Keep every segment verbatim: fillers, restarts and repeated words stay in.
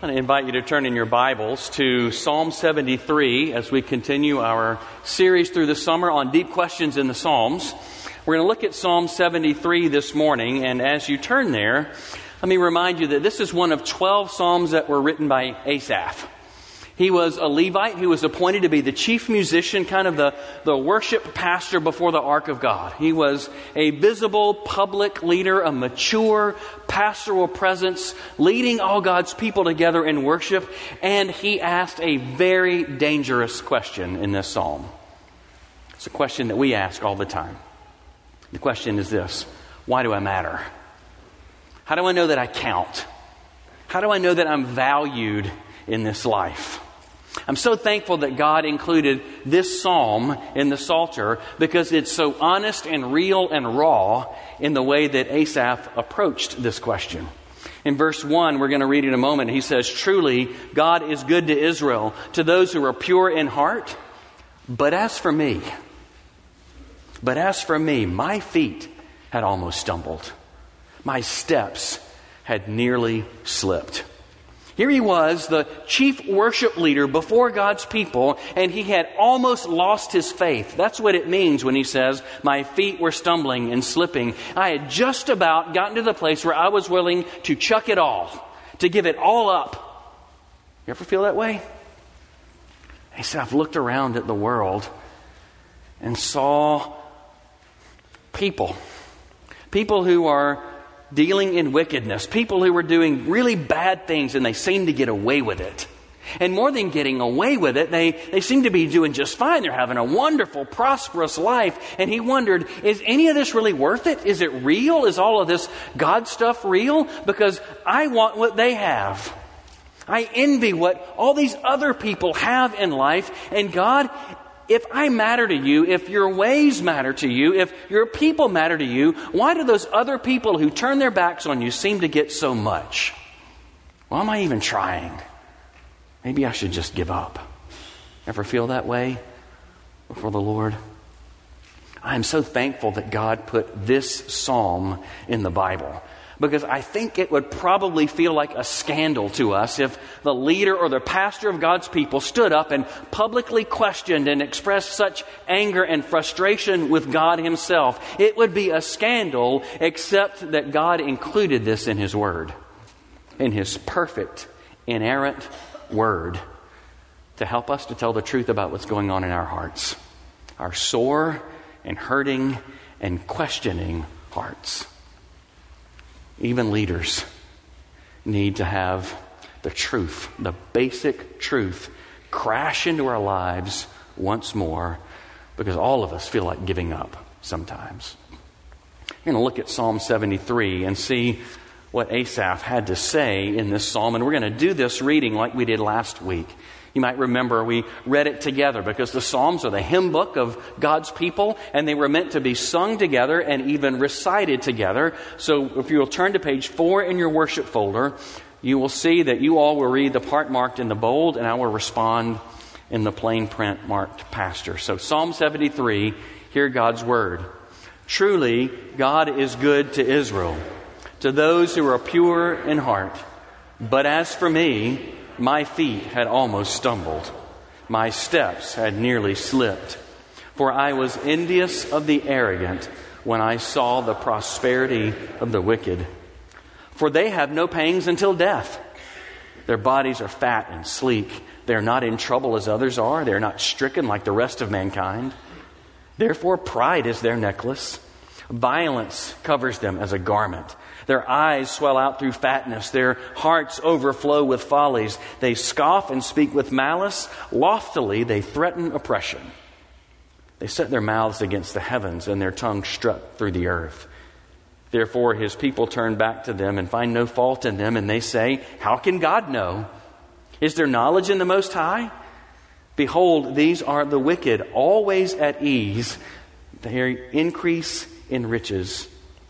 I want to invite you to turn in your Bibles to Psalm seventy-three as we continue our series through the summer on deep questions in the Psalms. We're going to look at Psalm seventy-three this morning, and as you turn there, let me remind you that this is one of twelve Psalms that were written by Asaph. He was a Levite who was appointed to be the chief musician, kind of the, the worship pastor before the Ark of God. He was a visible public leader, a mature pastoral presence, leading all God's people together in worship. And he asked a very dangerous question in this psalm. It's a question that we ask all the time. The question is this: why do I matter? How do I know that I count? How do I know that I'm valued in this life? I'm so thankful that God included this psalm in the Psalter because it's so honest and real and raw in the way that Asaph approached this question. In verse one, we're going to read in a moment, he says, "Truly, God is good to Israel, to those who are pure in heart. But as for me, but as for me, my feet had almost stumbled. My steps had nearly slipped." Here he was, the chief worship leader before God's people, and he had almost lost his faith. That's what it means when he says, "My feet were stumbling and slipping." I had just about gotten to the place where I was willing to chuck it all, to give it all up. You ever feel that way? Asaph looked around at the world and saw people, people who are dealing in wickedness, people who were doing really bad things, and they seemed to get away with it. And more than getting away with it, they, they seem to be doing just fine. They're having a wonderful, prosperous life. And he wondered, is any of this really worth it? Is it real? Is all of this God stuff real? Because I want what they have. I envy what all these other people have in life. And God, if I matter to you, if your ways matter to you, if your people matter to you, why do those other people who turn their backs on you seem to get so much? Why am I even trying? Maybe I should just give up. Ever feel that way before the Lord? I am so thankful that God put this psalm in the Bible, because I think it would probably feel like a scandal to us if the leader or the pastor of God's people stood up and publicly questioned and expressed such anger and frustration with God himself. It would be a scandal, except that God included this in his word, in his perfect, inerrant word, to help us to tell the truth about what's going on in our hearts, our sore and hurting and questioning hearts. Even leaders need to have the truth, the basic truth, crash into our lives once more, because all of us feel like giving up sometimes. We're going to look at Psalm seventy-three and see what Asaph had to say in this psalm. And we're going to do this reading like we did last week. You might remember we read it together because the Psalms are the hymn book of God's people, and they were meant to be sung together and even recited together. So if you will turn to page four in your worship folder, you will see that you all will read the part marked in the bold, and I will respond in the plain print marked pastor. So Psalm seventy-three, hear God's word. "Truly, God is good to Israel, to those who are pure in heart. But as for me, my feet had almost stumbled. My steps had nearly slipped. For I was envious of the arrogant when I saw the prosperity of the wicked. For they have no pangs until death. Their bodies are fat and sleek. They are not in trouble as others are. They are not stricken like the rest of mankind. Therefore pride is their necklace. Violence covers them as a garment. Their eyes swell out through fatness. Their hearts overflow with follies. They scoff and speak with malice. Loftily they threaten oppression. They set their mouths against the heavens, and their tongue struck through the earth. Therefore his people turn back to them and find no fault in them, and they say, how can God know? Is there knowledge in the Most High? Behold, these are the wicked, always at ease. They increase in riches.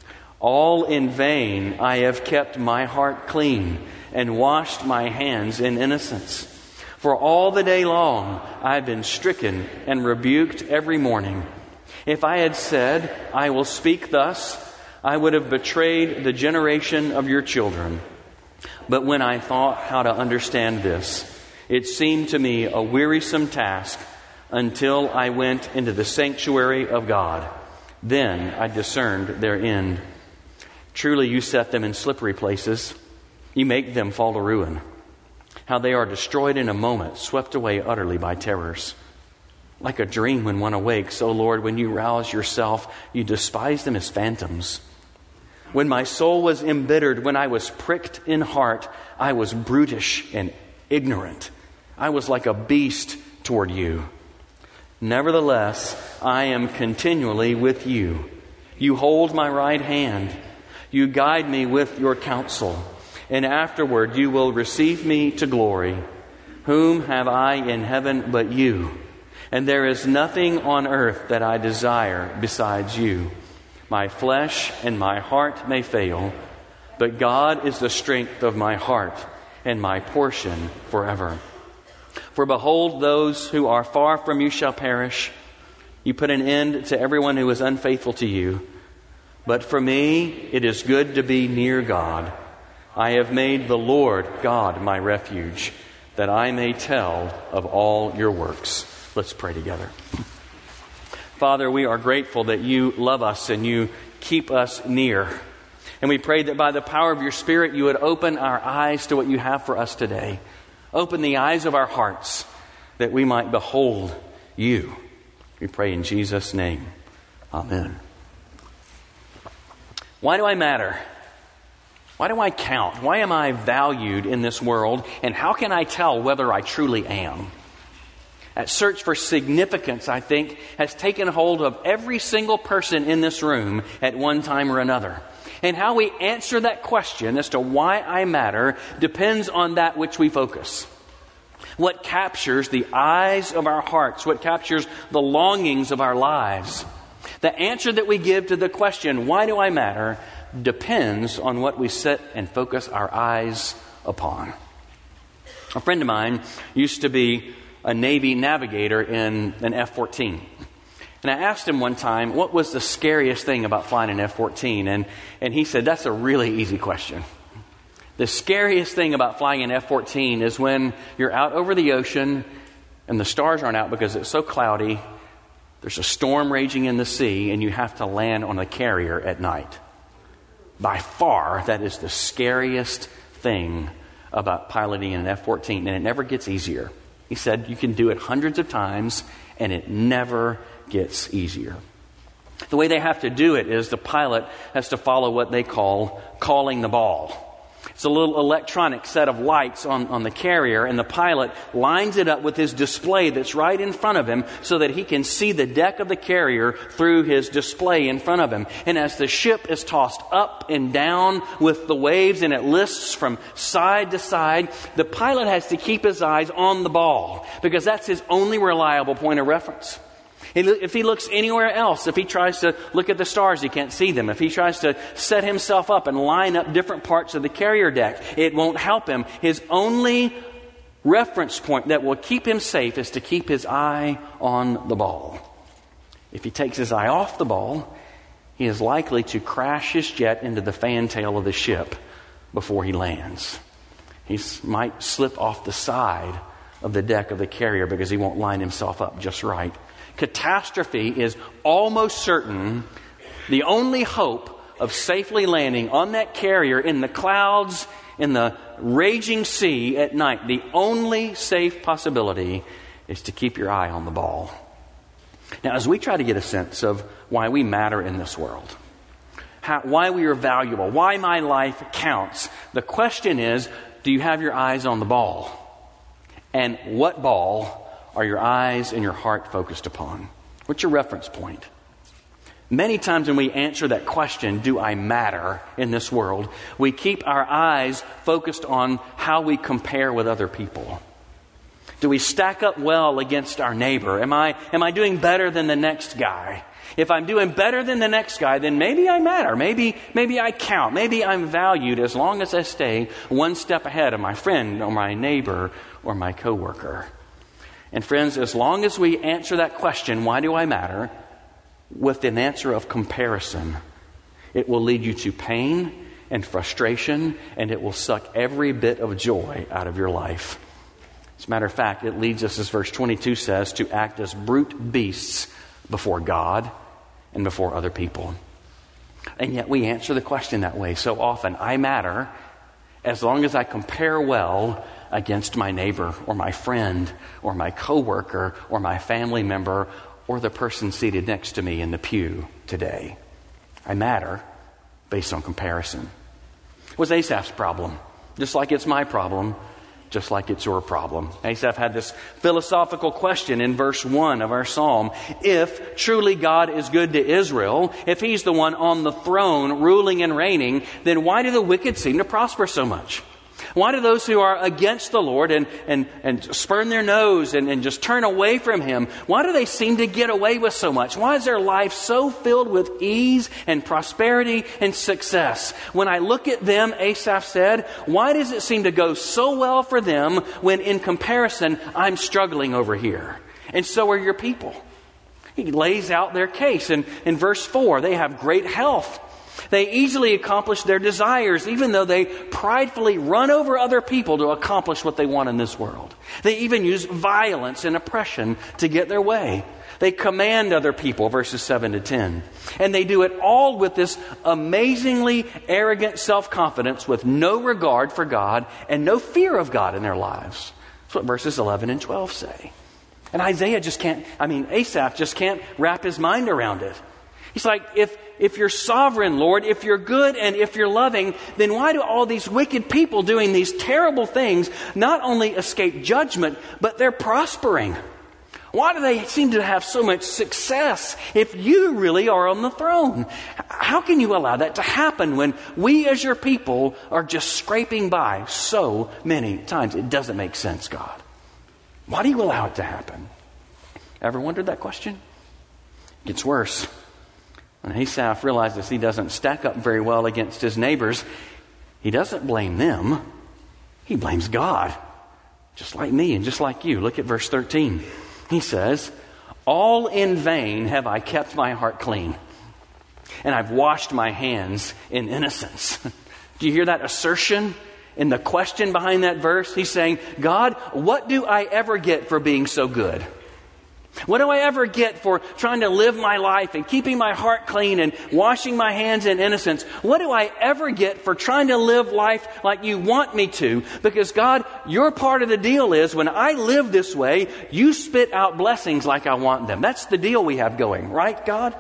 All in vain I have kept my heart clean and washed my hands in innocence. For all the day long I have been stricken and rebuked every morning. If I had said, I will speak thus, I would have betrayed the generation of your children. But when I thought how to understand this, it seemed to me a wearisome task until I went into the sanctuary of God. Then I discerned their end. Truly you set them in slippery places. You make them fall to ruin. How they are destroyed in a moment, swept away utterly by terrors. Like a dream when one awakes, O Lord, when you rouse yourself, you despise them as phantoms. When my soul was embittered, when I was pricked in heart, I was brutish and ignorant. I was like a beast toward you. Nevertheless, I am continually with you. You hold my right hand. You guide me with your counsel. And afterward you will receive me to glory. Whom have I in heaven but you? And there is nothing on earth that I desire besides you. My flesh and my heart may fail, but God is the strength of my heart and my portion forever. For behold, those who are far from you shall perish. You put an end to everyone who is unfaithful to you. But for me, it is good to be near God. I have made the Lord God my refuge, that I may tell of all your works. Let's pray together. Father, we are grateful that you love us and you keep us near. And we pray that by the power of your Spirit, you would open our eyes to what you have for us today. Open the eyes of our hearts that we might behold you. We pray in Jesus' name. Amen. Why do I matter? Why do I count? Why am I valued in this world? And how can I tell whether I truly am? That search for significance, I think, has taken hold of every single person in this room at one time or another. And how we answer that question as to why I matter depends on that which we focus. What captures the eyes of our hearts, what captures the longings of our lives. The answer that we give to the question, why do I matter, depends on what we set and focus our eyes upon. A friend of mine used to be a Navy navigator in an F fourteen. And I asked him one time, what was the scariest thing about flying an F fourteen? And, and he said, that's a really easy question. The scariest thing about flying an F fourteen is when you're out over the ocean and the stars aren't out because it's so cloudy. There's a storm raging in the sea and you have to land on a carrier at night. By far, that is the scariest thing about piloting an F fourteen, and it never gets easier. He said you can do it hundreds of times and it never gets easier. The way they have to do it is the pilot has to follow what they call calling the ball. It's a little electronic set of lights on, on the carrier, and the pilot lines it up with his display that's right in front of him so that he can see the deck of the carrier through his display in front of him. And as the ship is tossed up and down with the waves and it lists from side to side, the pilot has to keep his eyes on the ball because that's his only reliable point of reference. If he looks anywhere else, if he tries to look at the stars, he can't see them. If he tries to set himself up and line up different parts of the carrier deck, it won't help him. His only reference point that will keep him safe is to keep his eye on the ball. If he takes his eye off the ball, he is likely to crash his jet into the fantail of the ship before he lands. He might slip off the side of the deck of the carrier because he won't line himself up just right. Catastrophe is almost certain. The only hope of safely landing on that carrier in the clouds, in the raging sea at night, the only safe possibility is to keep your eye on the ball. Now, as we try to get a sense of why we matter in this world, how, why we are valuable, why my life counts, the question is, do you have your eyes on the ball? And what ball are your eyes and your heart focused upon? What's your reference point? Many times when we answer that question, do I matter in this world, we keep our eyes focused on how we compare with other people. Do we stack up well against our neighbor? Am I, am I doing better than the next guy? If I'm doing better than the next guy, then maybe I matter. Maybe, maybe I count. Maybe I'm valued as long as I stay one step ahead of my friend or my neighbor or my coworker. And friends, as long as we answer that question, why do I matter, with an answer of comparison, it will lead you to pain and frustration, and it will suck every bit of joy out of your life. As a matter of fact, it leads us, as verse twenty-two says, to act as brute beasts before God and before other people. And yet we answer the question that way so often. I matter as long as I compare well against my neighbor or my friend or my coworker or my family member or the person seated next to me in the pew today. I matter based on comparison. It was Asaph's problem, just like it's my problem, just like it's your problem. Asaph had this philosophical question in verse one of our psalm. If truly God is good to Israel, if he's the one on the throne ruling and reigning, then why do the wicked seem to prosper so much? Why do those who are against the Lord and, and, and spurn their nose and, and just turn away from him, why do they seem to get away with so much? Why is their life so filled with ease and prosperity and success? When I look at them, Asaph said, why does it seem to go so well for them when in comparison I'm struggling over here? And so are your people. He lays out their case. And in verse four, they have great health. They easily accomplish their desires, even though they pridefully run over other people to accomplish what they want in this world. They even use violence and oppression to get their way. They command other people, verses seven to ten. And they do it all with this amazingly arrogant self-confidence with no regard for God and no fear of God in their lives. That's what verses eleven and twelve say. And Isaiah just can't, I mean, Asaph just can't wrap his mind around it. He's like, if if you're sovereign, Lord, if you're good and if you're loving, then why do all these wicked people doing these terrible things not only escape judgment, but they're prospering? Why do they seem to have so much success if you really are on the throne? How can you allow that to happen when we as your people are just scraping by so many times? It doesn't make sense, God. Why do you allow it to happen? Ever wondered that question? It gets worse. When Asaph realizes he doesn't stack up very well against his neighbors, he doesn't blame them. He blames God. Just like me and just like you. Look at verse thirteen. He says, all in vain have I kept my heart clean, and I've washed my hands in innocence. Do you hear that assertion in the question behind that verse? He's saying, God, what do I ever get for being so good? What do I ever get for trying to live my life and keeping my heart clean and washing my hands in innocence? What do I ever get for trying to live life like you want me to? Because God, your part of the deal is when I live this way, you spit out blessings like I want them. That's the deal we have going, right, God?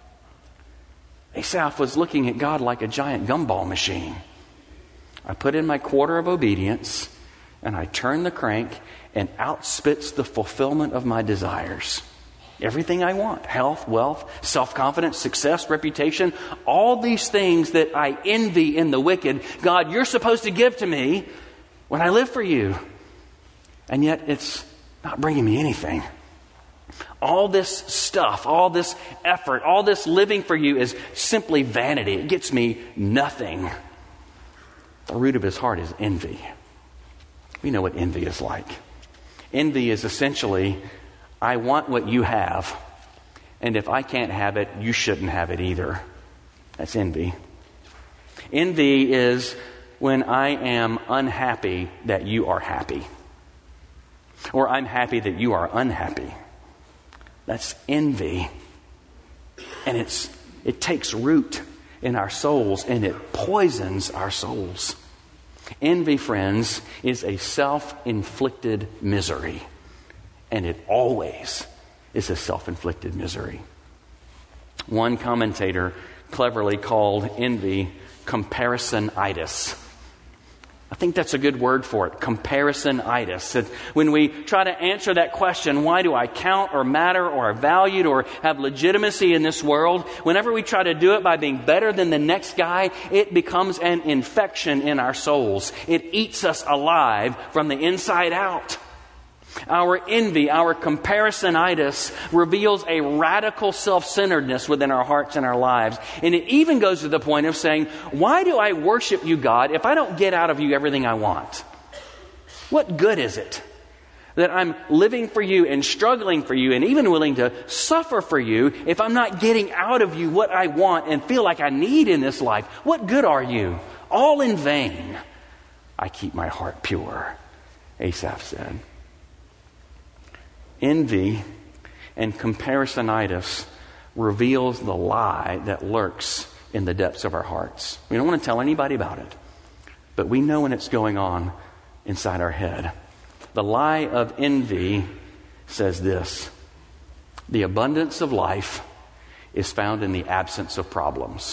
Asaph was looking at God like a giant gumball machine. I put in my quarter of obedience and I turn the crank, and out spits the fulfillment of my desires. Everything I want. Health, wealth, self-confidence, success, reputation. All these things that I envy in the wicked, God, you're supposed to give to me when I live for you. And yet it's not bringing me anything. All this stuff, all this effort, all this living for you is simply vanity. It gets me nothing. The root of his heart is envy. We know what envy is like. Envy is essentially, I want what you have, and if I can't have it, you shouldn't have it either. That's envy. Envy is when I am unhappy that you are happy, or I'm happy that you are unhappy. That's envy. And it's it takes root in our souls, and it poisons our souls. Envy, friends, is a self-inflicted misery. And it always is a self-inflicted misery. One commentator cleverly called envy comparisonitis. I think that's a good word for it, comparisonitis. When we try to answer that question, why do I count or matter or are valued or have legitimacy in this world? Whenever we try to do it by being better than the next guy, it becomes an infection in our souls. It eats us alive from the inside out. Our envy, our comparisonitis reveals a radical self-centeredness within our hearts and our lives. And it even goes to the point of saying, why do I worship you, God, if I don't get out of you everything I want? What good is it that I'm living for you and struggling for you and even willing to suffer for you if I'm not getting out of you what I want and feel like I need in this life? What good are you? All in vain. I keep my heart pure, Asaph said. Envy and comparisonitis reveals the lie that lurks in the depths of our hearts. We don't want to tell anybody about it, but we know when it's going on inside our head. The lie of envy says this: the abundance of life is found in the absence of problems.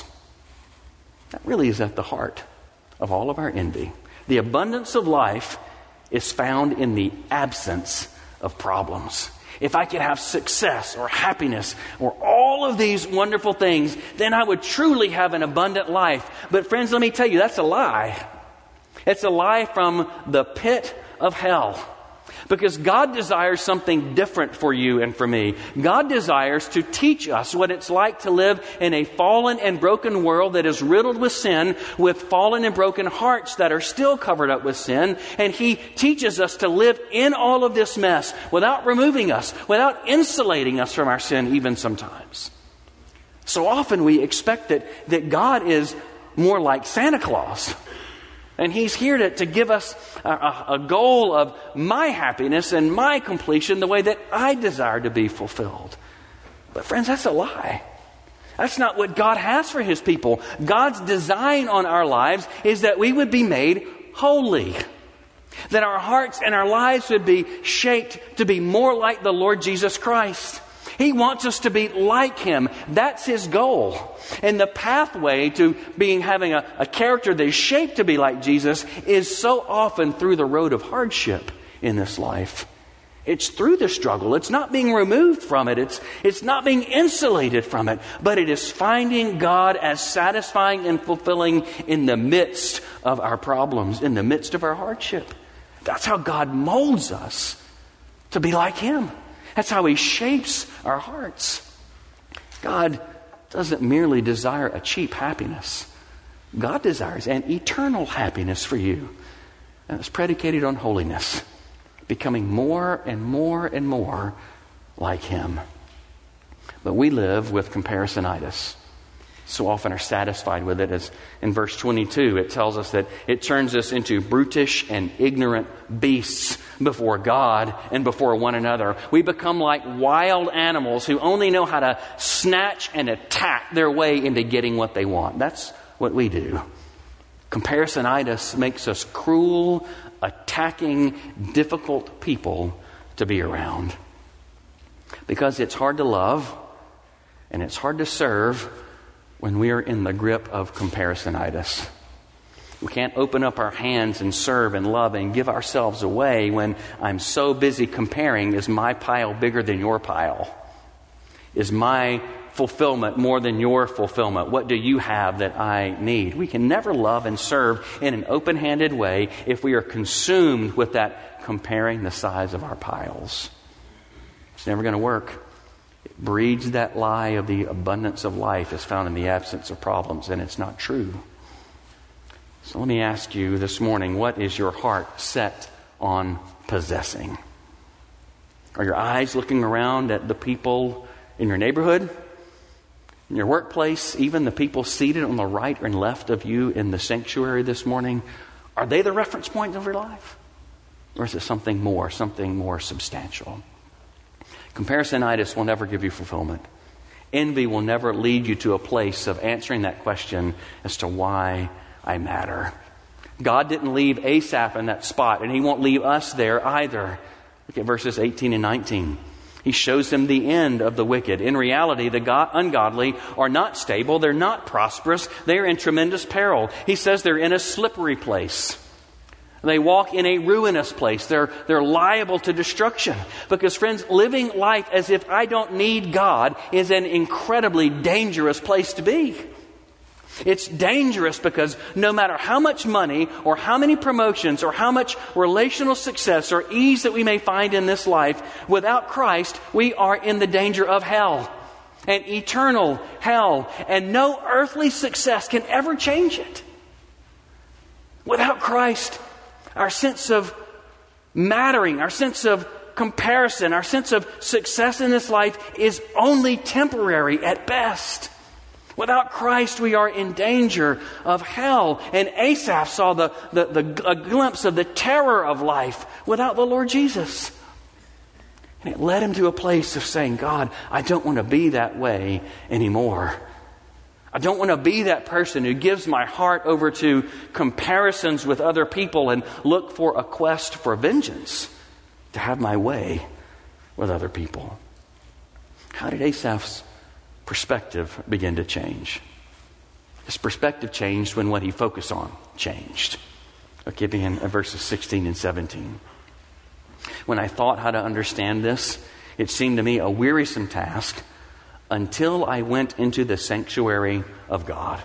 That really is at the heart of all of our envy. The abundance of life is found in the absence of problems. If I could have success or happiness or all of these wonderful things, then I would truly have an abundant life. But friends, let me tell you, that's a lie. It's a lie from the pit of hell. Because God desires something different for you and for me. God desires to teach us what it's like to live in a fallen and broken world that is riddled with sin, with fallen and broken hearts that are still covered up with sin. And He teaches us to live in all of this mess without removing us, without insulating us from our sin even sometimes. So often we expect that, that God is more like Santa Claus. And He's here to, to give us a, a goal of my happiness and my completion the way that I desire to be fulfilled. But friends, that's a lie. That's not what God has for His people. God's design on our lives is that we would be made holy. That our hearts and our lives would be shaped to be more like the Lord Jesus Christ. He wants us to be like Him. That's His goal. And the pathway to being having a, a character that is shaped to be like Jesus is so often through the road of hardship in this life. It's through the struggle. It's not being removed from it. It's, it's not being insulated from it. But it is finding God as satisfying and fulfilling in the midst of our problems, in the midst of our hardship. That's how God molds us to be like Him. That's how He shapes our hearts. God doesn't merely desire a cheap happiness. God desires an eternal happiness for you. And it's predicated on holiness. Becoming more and more and more like Him. But we live with comparisonitis. So often are satisfied with it. As in verse twenty-two, it tells us that it turns us into brutish and ignorant beasts before God and before one another. We become like wild animals who only know how to snatch and attack their way into getting what they want. That's what we do. Comparisonitis makes us cruel, attacking, difficult people to be around. Because it's hard to love and it's hard to serve when we are in the grip of comparisonitis. We can't open up our hands and serve and love and give ourselves away when I'm so busy comparing. Is my pile bigger than your pile? Is my fulfillment more than your fulfillment? What do you have that I need? We can never love and serve in an open-handed way if we are consumed with that comparing the size of our piles. It's never going to work. It breeds that lie of the abundance of life is found in the absence of problems, and it's not true. So let me ask you this morning, what is your heart set on possessing? Are your eyes looking around at the people in your neighborhood, in your workplace, even the people seated on the right and left of you in the sanctuary this morning? Are they the reference point of your life? Or is it something more, something more substantial? Comparisonitis will never give you fulfillment. Envy will never lead you to a place of answering that question as to why I matter. God didn't leave Asaph in that spot, and He won't leave us there either. Look at verses eighteen and nineteen. He shows them the end of the wicked. In reality, the God, ungodly are not stable. They're not prosperous. They're in tremendous peril. He says they're in a slippery place. They walk in a ruinous place. They're, they're liable to destruction. Because, friends, living life as if I don't need God is an incredibly dangerous place to be. It's dangerous because no matter how much money or how many promotions or how much relational success or ease that we may find in this life, without Christ, we are in the danger of hell. An eternal hell. And no earthly success can ever change it. Without Christ, our sense of mattering, our sense of comparison, our sense of success in this life is only temporary at best. Without Christ, we are in danger of hell. And Asaph saw the, the, the, a glimpse of the terror of life without the Lord Jesus. And it led him to a place of saying, God, I don't want to be that way anymore. I don't want to be that person who gives my heart over to comparisons with other people and look for a quest for vengeance, to have my way with other people. How did Asaph's perspective begin to change? His perspective changed when what he focused on changed. Okay, begin at verses sixteen and seventeen. When I thought how to understand this, it seemed to me a wearisome task until I went into the sanctuary of God,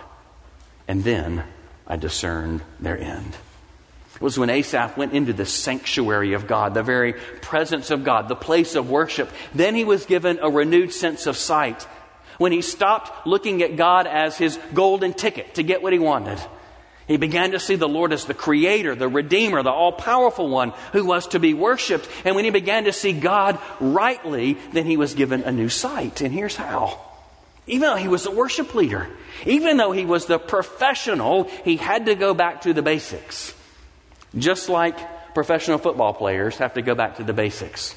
and then I discerned their end. It was when Asaph went into the sanctuary of God, the very presence of God, the place of worship. Then he was given a renewed sense of sight. When he stopped looking at God as his golden ticket to get what he wanted, he began to see the Lord as the Creator, the Redeemer, the all-powerful one who was to be worshipped. And when he began to see God rightly, then he was given a new sight. And here's how. Even though he was the worship leader, even though he was the professional, he had to go back to the basics. Just like professional football players have to go back to the basics.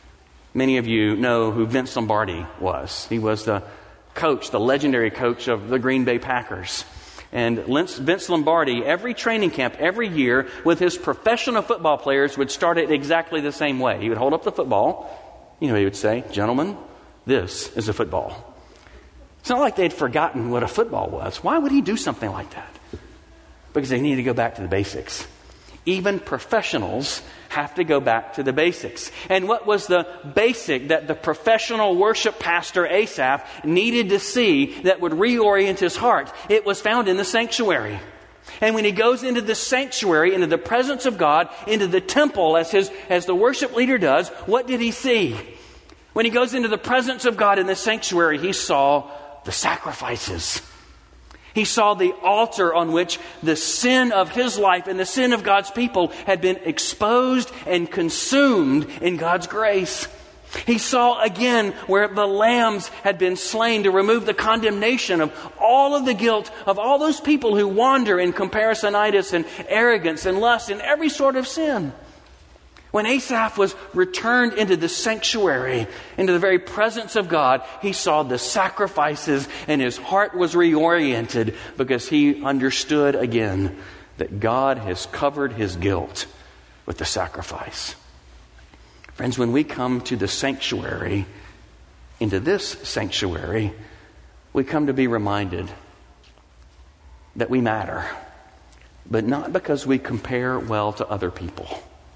Many of you know who Vince Lombardi was. He was the coach, the legendary coach of the Green Bay Packers. And Vince Lombardi, every training camp, every year, with his professional football players, would start it exactly the same way. He would hold up the football. You know, he would say, "Gentlemen, this is a football." It's not like they'd forgotten what a football was. Why would he do something like that? Because they needed to go back to the basics. Even professionals have to go back to the basics. And what was the basic that the professional worship pastor Asaph needed to see that would reorient his heart? It was found in the sanctuary. And when he goes into the sanctuary, into the presence of God, into the temple as his as the worship leader does, what did he see? When he goes into the presence of God in the sanctuary, he saw the sacrifices. He saw the altar on which the sin of his life and the sin of God's people had been exposed and consumed in God's grace. He saw again where the lambs had been slain to remove the condemnation of all of the guilt of all those people who wander in comparisonitis and arrogance and lust and every sort of sin. When Asaph was returned into the sanctuary, into the very presence of God, he saw the sacrifices and his heart was reoriented because he understood again that God has covered his guilt with the sacrifice. Friends, when we come to the sanctuary, into this sanctuary, we come to be reminded that we matter, but not because we compare well to other people.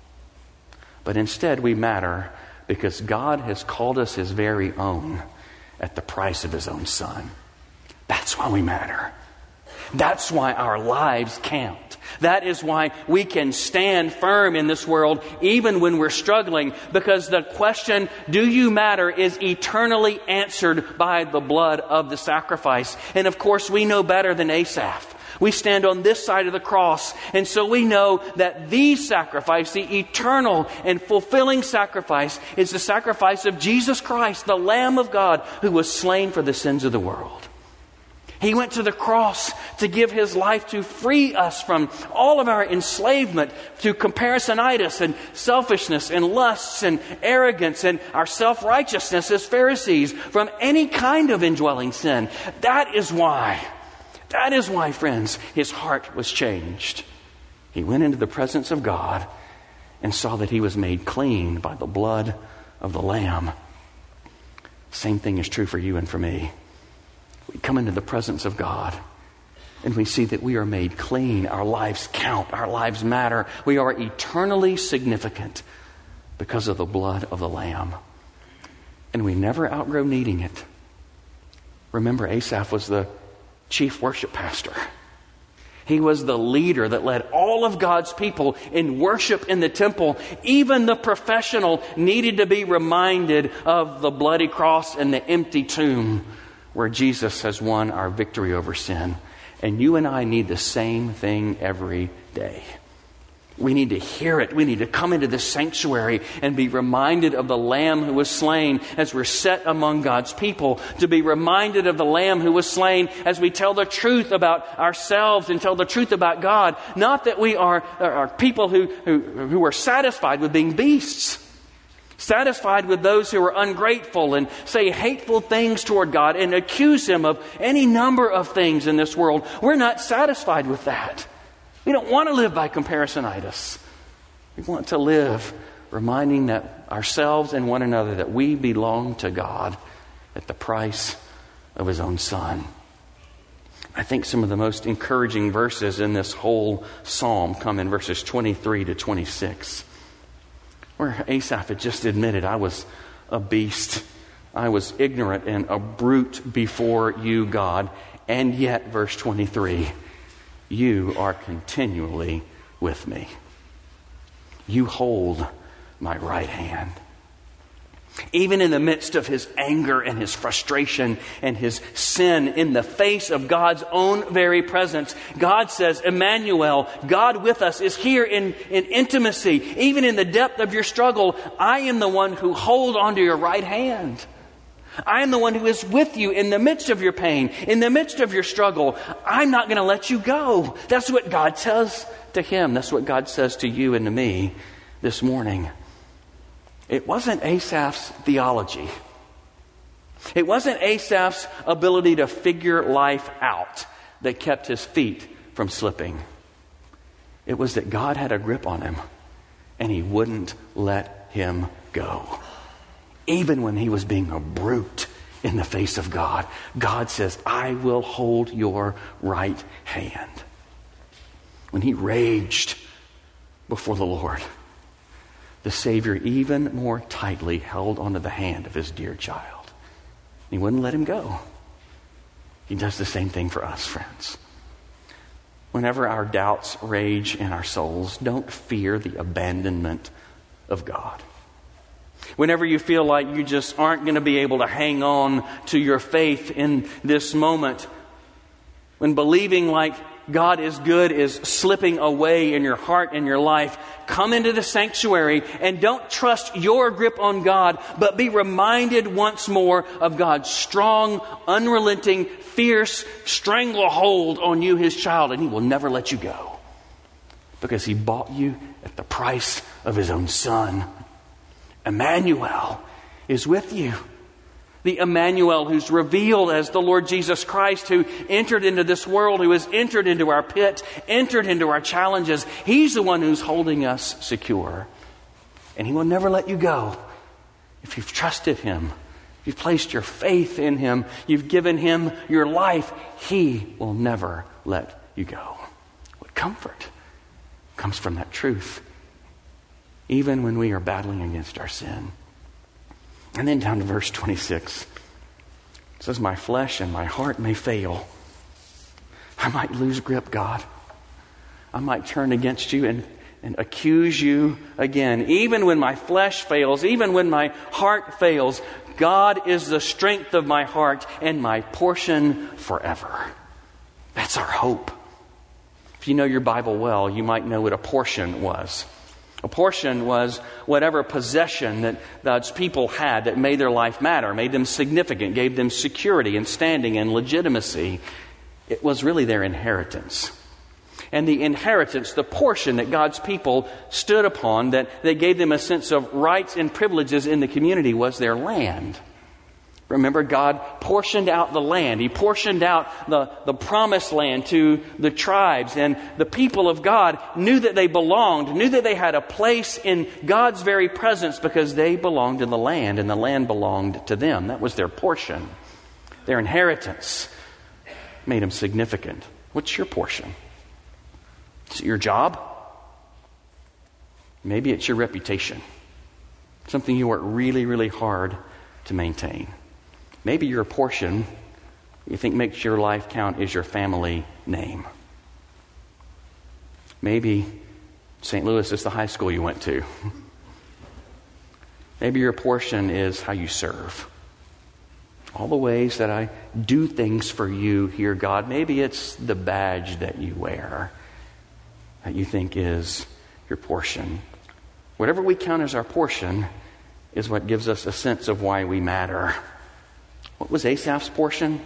But instead we matter because God has called us his very own at the price of his own Son. That's why we matter. That's why our lives count. That is why we can stand firm in this world even when we're struggling, because the question, do you matter, is eternally answered by the blood of the sacrifice. And of course we know better than Asaph. We stand on this side of the cross, and so we know that the sacrifice, the eternal and fulfilling sacrifice, is the sacrifice of Jesus Christ, the Lamb of God, who was slain for the sins of the world. He went to the cross to give his life to free us from all of our enslavement to comparisonitis and selfishness and lusts and arrogance and our self-righteousness as Pharisees, from any kind of indwelling sin. That is why... That is why, friends, his heart was changed. He went into the presence of God and saw that he was made clean by the blood of the Lamb. Same thing is true for you and for me. We come into the presence of God and we see that we are made clean. Our lives count. Our lives matter. We are eternally significant because of the blood of the Lamb. And we never outgrow needing it. Remember, Asaph was the chief worship pastor. He was the leader that led all of God's people in worship in the temple. Even the professional needed to be reminded of the bloody cross and the empty tomb where Jesus has won our victory over sin. And you and I need the same thing every day. We need to hear it. We need to come into the sanctuary and be reminded of the Lamb who was slain as we're set among God's people. To be reminded of the Lamb who was slain as we tell the truth about ourselves and tell the truth about God. Not that we are, are people who, who, who are satisfied with being beasts. Satisfied with those who are ungrateful and say hateful things toward God and accuse Him of any number of things in this world. We're not satisfied with that. We don't want to live by comparisonitis. We want to live reminding that ourselves and one another that we belong to God at the price of His own Son. I think some of the most encouraging verses in this whole psalm come in verses twenty-three to twenty-six, where Asaph had just admitted, I was a beast. I was ignorant and a brute before you, God. And yet, verse twenty-three, you are continually with me. You hold my right hand. Even in the midst of his anger and his frustration and his sin, in the face of God's own very presence, God says, Emmanuel, God with us, is here in, in intimacy. Even in the depth of your struggle, I am the one who hold onto your right hand. I am the one who is with you in the midst of your pain, in the midst of your struggle. I'm not going to let you go. That's what God says to him. That's what God says to you and to me this morning. It wasn't Asaph's theology. It wasn't Asaph's ability to figure life out that kept his feet from slipping. It was that God had a grip on him and He wouldn't let him go. Even when he was being a brute in the face of God, God says, I will hold your right hand. When he raged before the Lord, the Savior even more tightly held onto the hand of his dear child. He wouldn't let him go. He does the same thing for us, friends. Whenever our doubts rage in our souls, don't fear the abandonment of God. Whenever you feel like you just aren't going to be able to hang on to your faith in this moment, when believing like God is good is slipping away in your heart and your life, come into the sanctuary and don't trust your grip on God, but be reminded once more of God's strong, unrelenting, fierce stranglehold on you, His child, and He will never let you go because He bought you at the price of His own Son. Emmanuel is with you. The Emmanuel who's revealed as the Lord Jesus Christ, who entered into this world, who has entered into our pit, entered into our challenges. He's the one who's holding us secure. And He will never let you go. If you've trusted Him, if you've placed your faith in Him, you've given Him your life, He will never let you go. What comfort comes from that truth, even when we are battling against our sin. And then down to verse twenty-six. It says, my flesh and my heart may fail. I might lose grip, God. I might turn against you and, and accuse you again. Even when my flesh fails, even when my heart fails, God is the strength of my heart and my portion forever. That's our hope. If you know your Bible well, you might know what a portion was. A portion was whatever possession that God's people had that made their life matter, made them significant, gave them security and standing and legitimacy. It was really their inheritance. And the inheritance, the portion that God's people stood upon, that they gave them a sense of rights and privileges in the community, was their land. Remember, God portioned out the land. He portioned out the, the promised land to the tribes. And the people of God knew that they belonged, knew that they had a place in God's very presence because they belonged to the land and the land belonged to them. That was their portion. Their inheritance made them significant. What's your portion? Is it your job? Maybe it's your reputation. Something you work really, really hard to maintain. Maybe your portion, you think makes your life count, is your family name. Maybe Saint Louis is the high school you went to. Maybe your portion is how you serve. All the ways that I do things for you here, God. Maybe it's the badge that you wear that you think is your portion. Whatever we count as our portion is what gives us a sense of why we matter. What was Asaph's portion?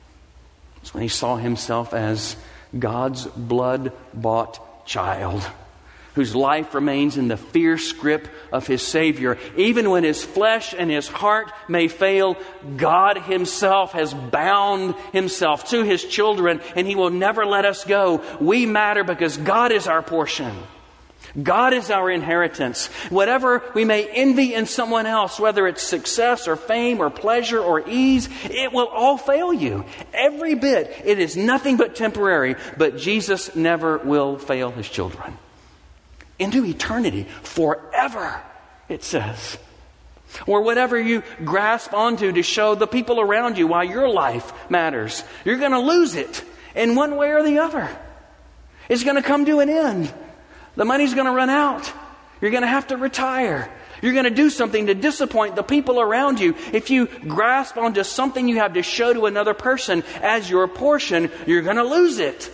It's when he saw himself as God's blood-bought child, whose life remains in the fierce grip of his Savior. Even when his flesh and his heart may fail, God himself has bound himself to his children, and he will never let us go. We matter because God is our portion. God is our inheritance. Whatever we may envy in someone else, whether it's success or fame or pleasure or ease, it will all fail you. Every bit. It is nothing but temporary. But Jesus never will fail his children. Into eternity, forever, it says. Or whatever you grasp onto to show the people around you why your life matters. You're going to lose it in one way or the other. It's going to come to an end. The money's going to run out. You're going to have to retire. You're going to do something to disappoint the people around you. If you grasp onto something you have to show to another person as your portion, you're going to lose it.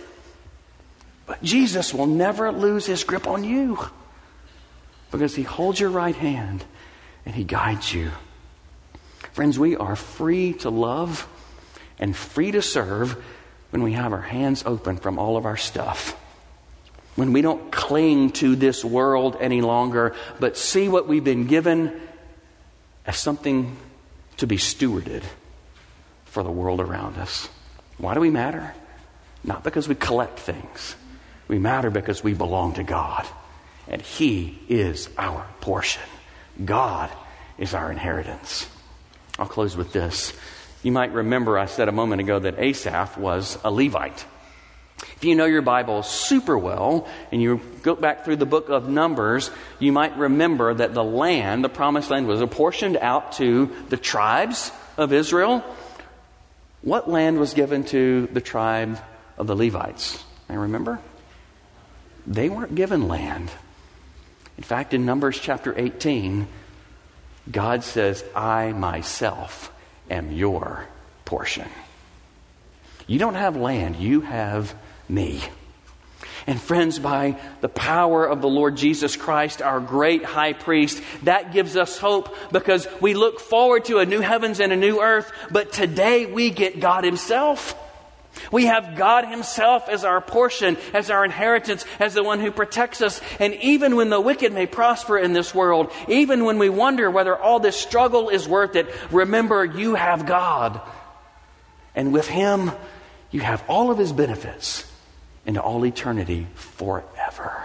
But Jesus will never lose his grip on you because he holds your right hand and he guides you. Friends, we are free to love and free to serve when we have our hands open from all of our stuff. When we don't cling to this world any longer, but see what we've been given as something to be stewarded for the world around us. Why do we matter? Not because we collect things. We matter because we belong to God. And he is our portion. God is our inheritance. I'll close with this. You might remember I said a moment ago that Asaph was a Levite. If you know your Bible super well, and you go back through the book of Numbers, you might remember that the land, the promised land, was apportioned out to the tribes of Israel. What land was given to the tribe of the Levites? I remember? They weren't given land. In fact, in Numbers chapter eighteen, God says, I myself am your portion. You don't have land, you have me. And friends, by the power of the Lord Jesus Christ, our great high priest, that gives us hope because we look forward to a new heavens and a new earth, but today we get God himself. We have God himself as our portion, as our inheritance, as the one who protects us. And even when the wicked may prosper in this world, even when we wonder whether all this struggle is worth it, remember you have God. And with him, you have all of his benefits into all eternity forever.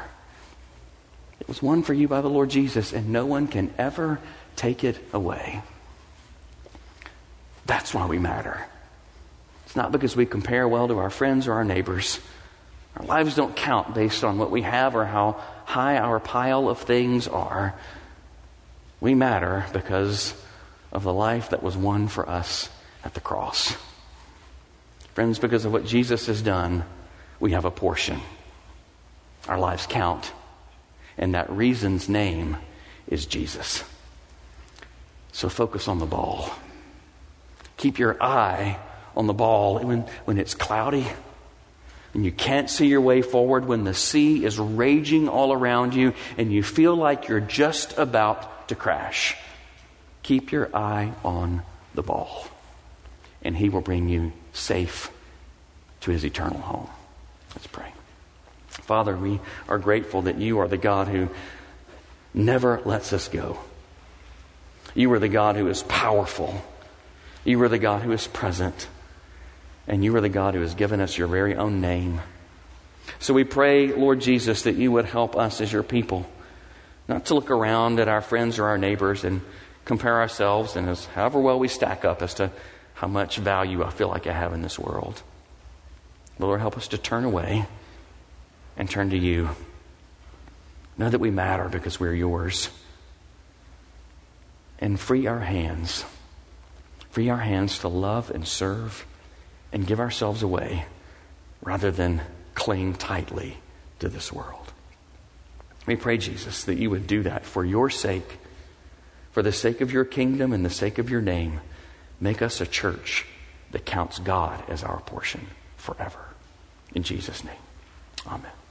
It was won for you by the Lord Jesus, and no one can ever take it away. That's why we matter. It's not because we compare well to our friends or our neighbors. Our lives don't count based on what we have or how high our pile of things are. We matter because of the life that was won for us at the cross. Friends, because of what Jesus has done, we have a portion. Our lives count. And that reason's name is Jesus. So focus on the ball. Keep your eye on the ball when, when it's cloudy and you can't see your way forward, when the sea is raging all around you and you feel like you're just about to crash. Keep your eye on the ball, and he will bring you safe to his eternal home. Let's pray. Father, we are grateful that you are the God who never lets us go. You are the God who is powerful. You are the God who is present. And you are the God who has given us your very own name. So we pray, Lord Jesus, that you would help us as your people not to look around at our friends or our neighbors and compare ourselves and as however well we stack up as to how much value I feel like I have in this world. But Lord, help us to turn away and turn to you. Know that we matter because we're yours. And free our hands. Free our hands to love and serve and give ourselves away rather than cling tightly to this world. We pray, Jesus, that you would do that for your sake, for the sake of your kingdom and the sake of your name. Make us a church that counts God as our portion forever. In Jesus' name, amen.